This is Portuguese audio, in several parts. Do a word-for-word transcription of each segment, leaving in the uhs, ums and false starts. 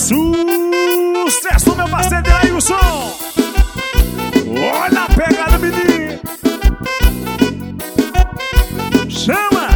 Sucesso, meu parceiro Ailson. Olha a pegada, menino. Chama.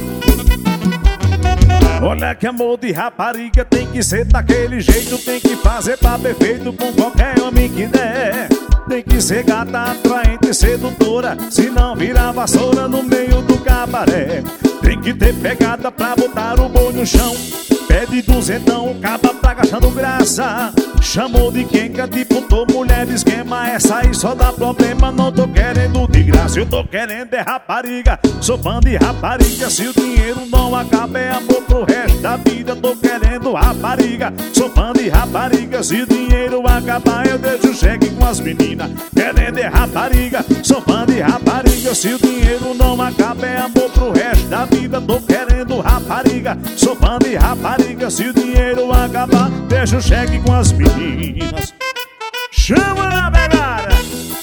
Olha que amor de rapariga tem que ser daquele jeito, tem que fazer pra perfeito com qualquer homem que der. Tem que ser gata, atraente, sedutora, se não virar vassoura no meio do cabaré. Tem que ter pegada pra botar o boi no chão. Pede duzentão, caba tá gastando graça. Chamou de quenca, tipo tô mulher de esquema. Essa aí só dá problema, não tô querendo de graça. Eu tô querendo é rapariga, sou fã de rapariga. Se o dinheiro não acaba é amor pro resto da vida. Tô querendo rapariga, sou fã de rapariga. Se o dinheiro acabar eu deixo o cheque com as meninas. Querendo é rapariga, sou fã de rapariga. Se o dinheiro não acaba é amor pro resto da vida. Tô querendo rapariga, sou fã de rapariga. Se o dinheiro acabar, deixa o cheque com as meninas. Chama na pegada.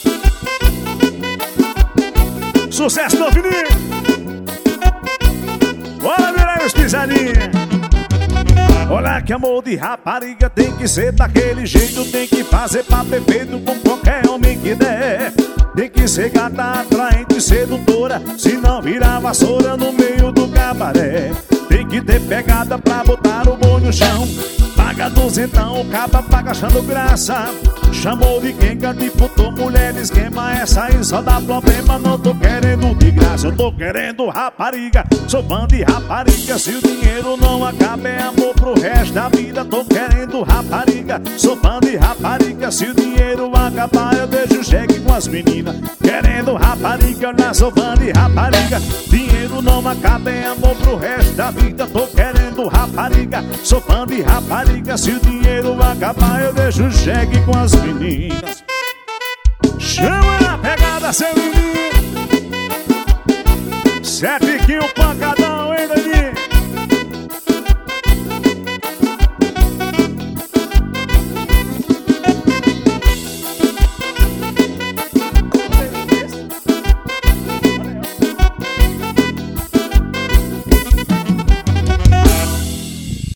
Sucesso do Fininho. Bora virar os pisadinhos. Olha que amor de rapariga tem que ser daquele jeito, tem que fazer pra perfeito com qualquer homem que der. Tem que ser gata, atraente, sedutora, se não virar vassoura no meio do cabaré. Tem que ter pegada pra botar o boi no chão. Paga duzentão, caba tá gastando graça. Chamou de quenca, tipo tô mulher de esquema. Essa aí só dá problema, não tô querendo de graça. Eu tô querendo rapariga, sou fã de rapariga. Se o dinheiro não acaba é amor pro resto da vida. Tô querendo rapariga, sou fã de rapariga. Se o dinheiro acabar eu deixo o cheque com as meninas. Querendo rapariga, eu sou fã de rapariga. Dinheiro não acaba é amor pro resto da vida. Tô querendo rapariga, sou fã de rapariga. Se o dinheiro acabar eu deixo o cheque com as meninas. Chama na pegada, seu menino. Sete que o pancadão ainda.